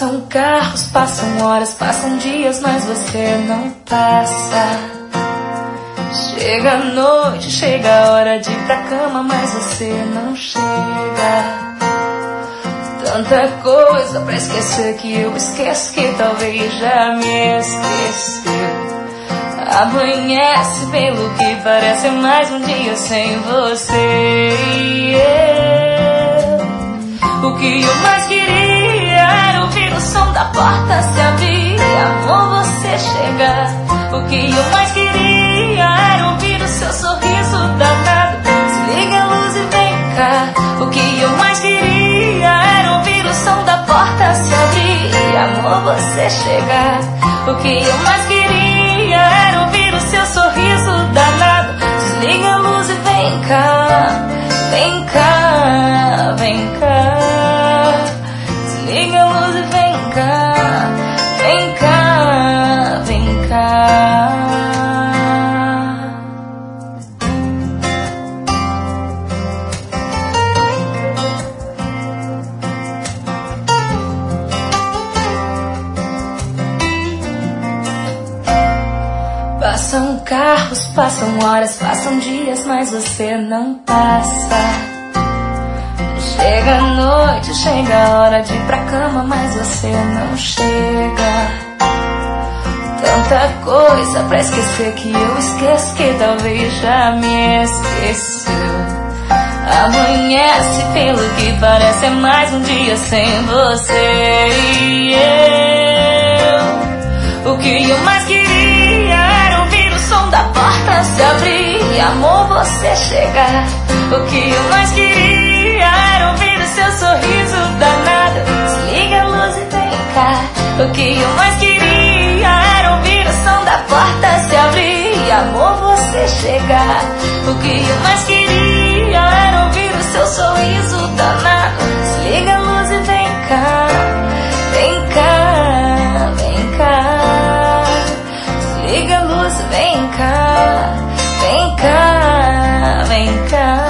Passam carros, passam horas, passam dias, mas você não passa. Chega a noite, chega a hora de ir pra cama, mas você não chega. Tanta coisa pra esquecer que eu esqueço, que talvez já me esqueceu. Amanhece pelo que parece mais um dia sem você. O que eu mais queria era ouvir o som da porta se abrir, amor, você chegar. O que eu mais queria era ouvir o seu sorriso danado. Desliga a luz e vem cá. O que eu mais queria era ouvir o som da porta se abrir, amor, você chegar. O que eu mais queria era ouvir o seu sorriso danado. Desliga a luz e vem cá. Vem cá, vem cá. Desliga a luz e vem cá. Vem cá, vem cá. Passam carros, passam horas, passam dias, mas você não passa. Chega a noite, chega a hora de ir pra cama, mas você não chega. Tanta coisa pra esquecer que eu esqueço, que talvez já me esqueceu. Amanhece pelo que parece mais um dia sem você. E eu, o que eu mais queria era ouvir o som da porta se abrir, amor, você chegar. O que eu mais queria era ouvir o seu sorriso danado. Desliga a luz e vem cá. O que eu mais queria era ouvir o som da porta se abrir, amor, você chegar. O que eu mais queria era ouvir o seu sorriso danado. Desliga a luz e vem cá. Vem cá, vem cá. Desliga a luz e vem cá. Vem cá, vem cá.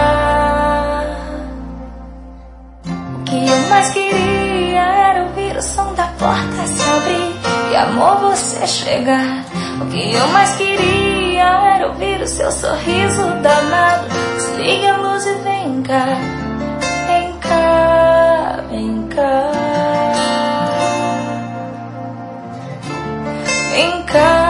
O que eu mais queria era ouvir o som da porta se abrir e, amor, você chegar. O que eu mais queria era ouvir o seu sorriso danado. Desliga a luz e vem cá. Vem cá, vem cá. Vem cá.